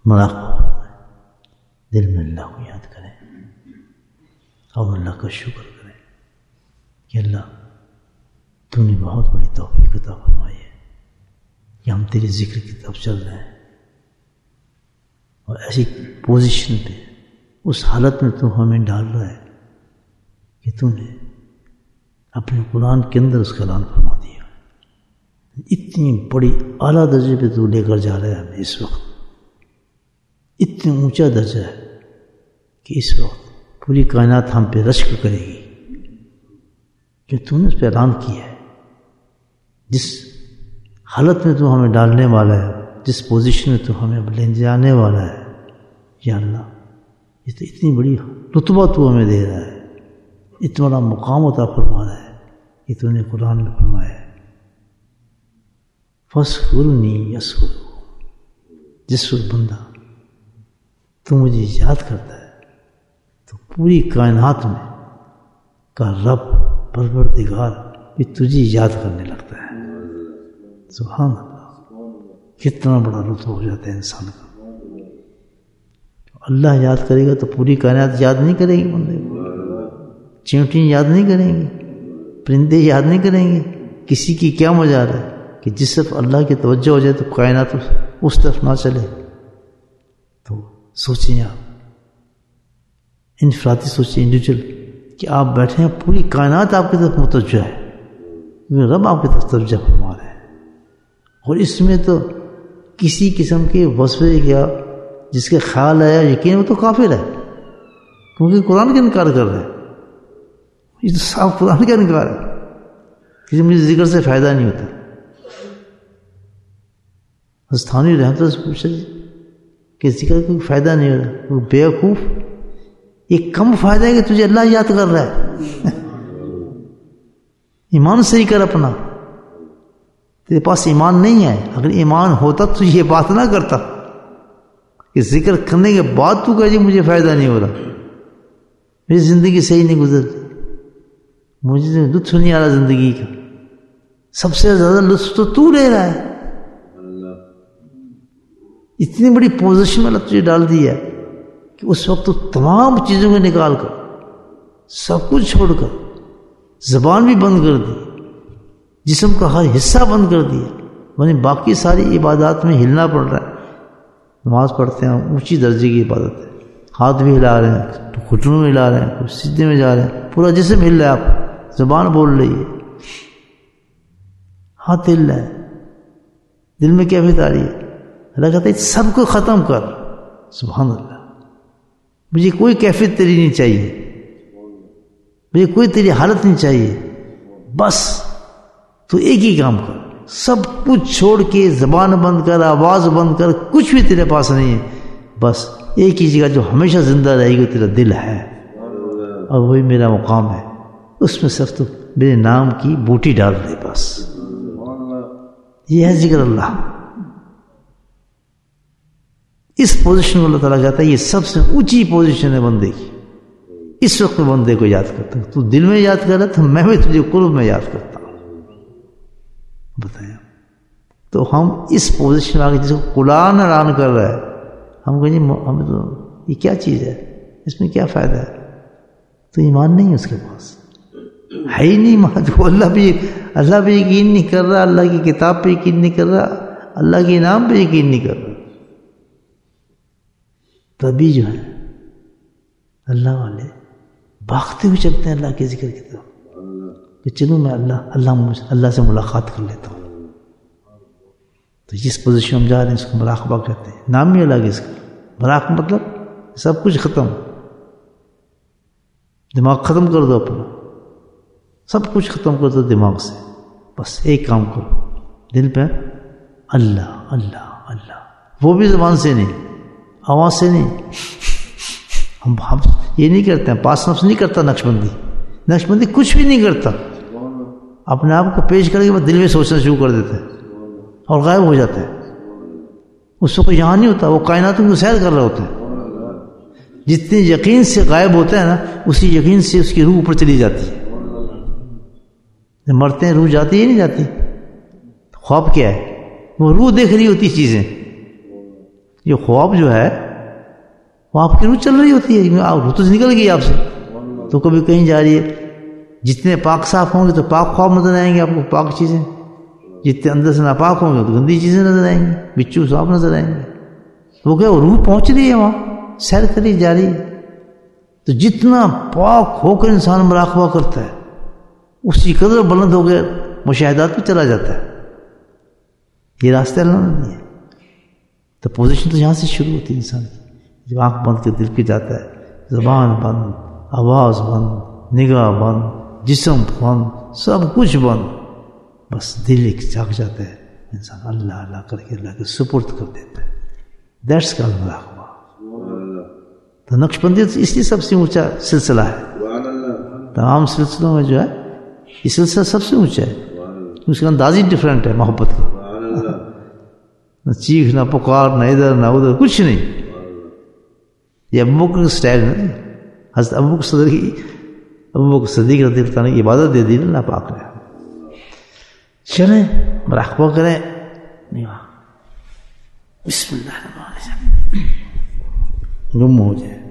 مراقبہ کریں، دل میں اللہ کو یاد کریں اور اللہ کا شکر کریں کہ اللہ تو نے بہت بڑی توفیق عطا فرمائی ہے کہ ہم تیری ذکر کی طرف چل رہے ہیں، اور ایسی پوزیشن پہ اس حالت میں تو ہمیں ڈال رہا ہے کہ تو نے اپنے قرآن کے اندر اس کا اعلان فرما دیا. اتنی بڑی اعلیٰ درجے پہ تو لے کر جا رہا ہے ہمیں اس وقت، اتنا اونچا درجہ ہے کہ اس وقت پوری کائنات ہم پہ رشک کرے گی کہ تو نے اس پہ اعلان کیا ہے. جس حالت میں تو ہمیں ڈالنے والا ہے، جس پوزیشن میں تو ہمیں لے جانے والا ہے، یا اللہ یہ تو اتنی بڑی رتبہ تو ہمیں دے رہا ہے، اتنا بڑا مقام عطا فرما رہا ہے کہ تو نے قرآن میں فرمایا ہے فَاذْكُرْنِي يَذْكُرُكَ. جس وقت بندہ تو مجھے یاد کرتا ہے تو پوری کائنات میں کا رب پروردگار بھی تجھے یاد کرنے لگتا ہے. سبحان اللہ، کتنا بڑا رتبہ ہو جاتا ہے انسان کا. اللہ یاد کرے گا تو پوری کائنات یاد نہیں کرے گی بندے کو، چیونٹیاں یاد نہیں کریں گی، پرندے یاد نہیں کریں گے. کسی کی کیا مجال ہے کہ جس طرف اللہ کی توجہ ہو جائے تو کائنات اس طرف نہ چلے. تو سوچیں آپ، انفرادی سوچیں، انڈیویجول، کہ آپ بیٹھے ہیں پوری کائنات آپ کی طرف متوجہ ہے، کیونکہ رب آپ کی طرف توجہ فرما رہے ہیں. اور اس میں تو کسی قسم کے وصفے یا جس کے خیال آیا یقین وہ تو کافر ہے، کیونکہ قرآن کا انکار کر رہے ہیں. یہ تو صاف قرآن کا انکار ہے کہ مجھے ذکر سے فائدہ نہیں ہوتا. ہستانی رحمت سے پوچھا کہ ذکر کا کوئی فائدہ نہیں ہو رہا، وہ بیوقوف، یہ کم فائدہ ہے کہ تجھے اللہ یاد کر رہا ہے. ایمان صحیح کر اپنا، تیرے پاس ایمان نہیں ہے. اگر ایمان ہوتا تو یہ بات نہ کرتا کہ ذکر کرنے کے بعد تو کہے جی مجھے فائدہ نہیں ہو رہا، میری زندگی صحیح نہیں گزرتی، مجھے لطف نہیں آ رہا زندگی کا. سب سے زیادہ لطف تو لے رہا ہے. اتنی بڑی پوزیشن میں اللہ تجھے ڈال دیا ہے کہ اس وقت تو تمام چیزوں کو نکال کر، سب کچھ چھوڑ کر، زبان بھی بند کر دی، جسم کا ہر حصہ بند کر دیا، یعنی باقی ساری عبادات میں ہلنا پڑ رہا ہے. نماز پڑھتے ہیں اونچی درجے کی عبادت ہے، ہاتھ بھی ہلا رہے ہیں، گھٹنوں میں ہلا رہے ہیں، کچھ سجدے میں جا رہے ہیں، پورا جسم ہل رہا ہے، آپ زبان بول رہی ہے، ہاتھ ہل رہا ہے، دل میں کیفیت آ رہی ہے. اللہ کہتا ہے سب کو ختم کر. سبحان اللہ، مجھے کوئی کیفیت تیری نہیں چاہیے، مجھے کوئی تیری حالت نہیں چاہیے، بس تو ایک ہی کام کر، سب کچھ چھوڑ کے زبان بند کر، آواز بند کر، کچھ بھی تیرے پاس نہیں ہے، بس ایک ہی جگہ جو ہمیشہ زندہ رہے گی وہ تیرا دل ہے، اور وہی میرا مقام ہے. اس میں صرف تو میرے نام کی بوٹی ڈال دے، بس یہ ہے ذکر اللہ. اس پوزیشن میں اللہ تعالیٰ کہتا ہے یہ سب سے اونچی پوزیشن ہے بندے کی. اس وقت میں بندے کو یاد کرتا ہوں، تو دل میں یاد کر رہا تھا، میں بھی تجھے قرب میں یاد کرتا ہوں. بتایا تو ہم اس پوزیشن میں آگے جس کو قرآن اعلان کر رہا ہے، ہم کہیں ہمیں تو یہ کیا چیز ہے، اس میں کیا فائدہ ہے؟ تو ایمان نہیں ہے اس کے پاس، ہے ہی نہیں ایمان. تو اللہ پہ یقین نہیں کر رہا، اللہ کی کتاب پہ یقین نہیں کر رہا، اللہ کے انعام پہ یقین نہیں کر رہا. تبھی جو ہے اللہ والے بھاگتے ہوئے چلتے ہیں اللہ کے ذکر کی طرف کہ چلو میں اللہ سے ملاقات کر لیتا ہوں. تو جس پوزیشن ہم جا رہے ہیں اس کو مراقبہ کہتے ہیں. نام بھی الگ ہے اس کا. مراقبہ مطلب سب کچھ ختم، دماغ ختم کر دو اپنا، سب کچھ ختم کر دو دماغ سے، بس ایک کام کرو، دل پہ اللہ اللہ اللہ. وہ بھی زبان سے نہیں، آواز سے نہیں. ہم یہ نہیں کرتے ہیں، پاس نفس نہیں کرتا نقشبندی کچھ بھی نہیں کرتا. اپنے آپ کو پیش کر کے بعد دل میں سوچنا شروع کر دیتا ہے اور غائب ہو جاتا ہے. اس کو یہاں نہیں ہوتا، وہ کائناتوں کو سیر کر رہا ہوتا ہے. جتنے یقین سے غائب ہوتا ہے نا، اسی یقین سے اس کی روح اوپر چلی جاتی ہے. جب مرتے ہیں روح جاتی ہی نہیں جاتی. خواب کیا ہے؟ وہ روح دیکھ رہی ہوتی چیزیں، یہ خواب جو ہے وہ آپ کی روح چل رہی ہوتی ہے، روح تو نکل گئی آپ سے، تو کبھی کہیں جا رہی ہے. جتنے پاک صاف ہوں گے تو پاک خواب نظر آئیں گے آپ کو، پاک چیزیں. جتنے اندر سے ناپاک ہوں گے تو گندی چیزیں نظر آئیں گی، بچھو صاف نظر آئیں گے. وہ کہ روح پہنچ رہی ہے وہاں، سیر کری جا رہی ہے. تو جتنا پاک ہو کر انسان مراقبہ کرتا ہے اسی قدر بلند ہو گئے مشاہدات پہ چلا جاتا ہے. یہ راستہ اللہ نے دیا. تو پوزیشن تو یہاں سے شروع ہوتی ہے انسان کی. جب آنکھ بند کے دل کے جاتا ہے، زبان بند، آواز بند، نگاہ بند، جسم بند، سب کچھ بند، بس دل ایک جاگ جاتا ہے، انسان اللہ اللہ کر کے اللہ کے سپرد کر دیتا ہے. دیٹس کال مراقبہ. تو نقش بندی اس لیے سب سے اونچا سلسلہ ہے. تمام سلسلوں میں جو ہے یہ سلسلہ سب سے اونچا ہے. اس کا انداز ہی ڈفرینٹ ہے محبت کا. نہ چیخ، نہ پکار، نہ ادھر نہ ادھر، کچھ نہیں. یہ ابو بکر اسٹائل ہے. حضرت ابو بکر صدیق رضی اللہ عنہ کی عبادت دے دی اللہ پاک نے. چلیں مراقبہ کریں. بسم اللہ الرحمن الرحیم. گم ہو جائے.